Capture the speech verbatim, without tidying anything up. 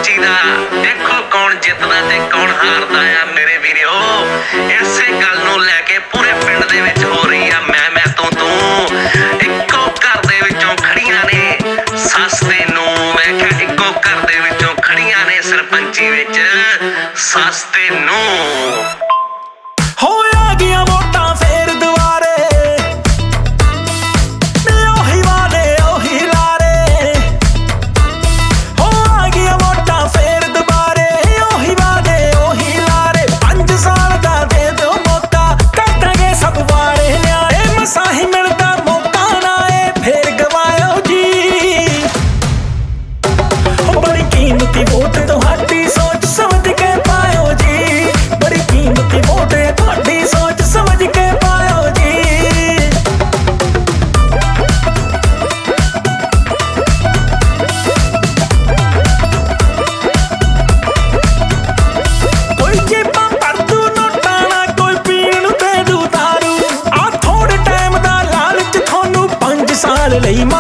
ਸਰਪੰਚੀ ਦਾ ਦੇਖੋ ਕੌਣ ਜਿੱਤਦਾ ਤੇ ਕੌਣ ਹਾਰਦਾ ਆ ਮੇਰੇ ਵੀਰੋ। ਇਸੇ ਗੱਲ ਨੂੰ ਲੈ ਕੇ ਪੂਰੇ ਪਿੰਡ ਦੇ ਵਿੱਚ ਹੋ ਰਹੀ ਆ ਮੈਂ ਮੈਂ ਤੂੰ ਤੂੰ। ਇੱਕੋ ਘਰ ਦੇ ਵਿੱਚੋਂ ਖੜੀਆਂ ਨੇ ਸੱਸ ਤੇ ਨੂੰਹ, ਮੈਂ ਕਿਹਾ ਇੱਕੋ ਘਰ ਦੇ ਵਿੱਚੋਂ ਖੜੀਆਂ ਨੇ ਸਰਪੰਚੀ ਵਿੱਚ ਸੱਸ ਤੇ ਨੂੰਹ। ਹੋ ਆ ਗਈਆਂ ਵੋਟਾਂ ਫੇਰ ਦੁਬਾਰੇ, ਉਹੀ ਵਾਦੇ ਉਹੀ ਲਾਰੇ। ਹੋ ਆ ਗਈਆਂ ਵੋਟਾਂ ਫੇਰ ਦੁਬਾਰੇ, ਉਹੀ ਵਾਦੇ ਉਹੀ ਲਾਰੇ। ਪੰਜ ਸਾਲ ਦਾ ਦੇ ਦਿਓ ਮੌਕਾ, ਕਰ ਦਾਂਗੇ ਸਭ ਵਾਰੇ ਨਿਆਰੇ। ਮਸਾਂ ਹੀ ਮਿਲਦਾ ਮੌਕਾ ਨਾ ਏ ਫੇਰ ਗਵਾਇਓ ਜੀ। ਬੜੀ ਕੀਮਤੀ ਵੋਟ ਤੁਹਾਡੀ, ਸੋਚ ਸਮਝ ਕੇ ਪਾਇਓ ਜੀ। ਬੜੀ ਕੀਮਤੀ ਵੋਟ ਤੁਹਾਡੀ, ਸੋਚ ਸਮਝ ਕੇ ਪਾਇਓ ਜੀ। ਕੋਈ ਜੇਬਾਂ ਭਰ ਦੂ ਨੋਟਾਂ ਨਾਲ, ਕੋਈ ਪੀਣ ਨੂੰ ਦੇ ਦੂ ਦਾਰੂ। ਆ ਥੋੜੇ ਟਾਈਮ ਦਾ ਲਾਲਚ ਤੁਹਾਨੂੰ ਪੰਜ ਸਾਲ ਲਈ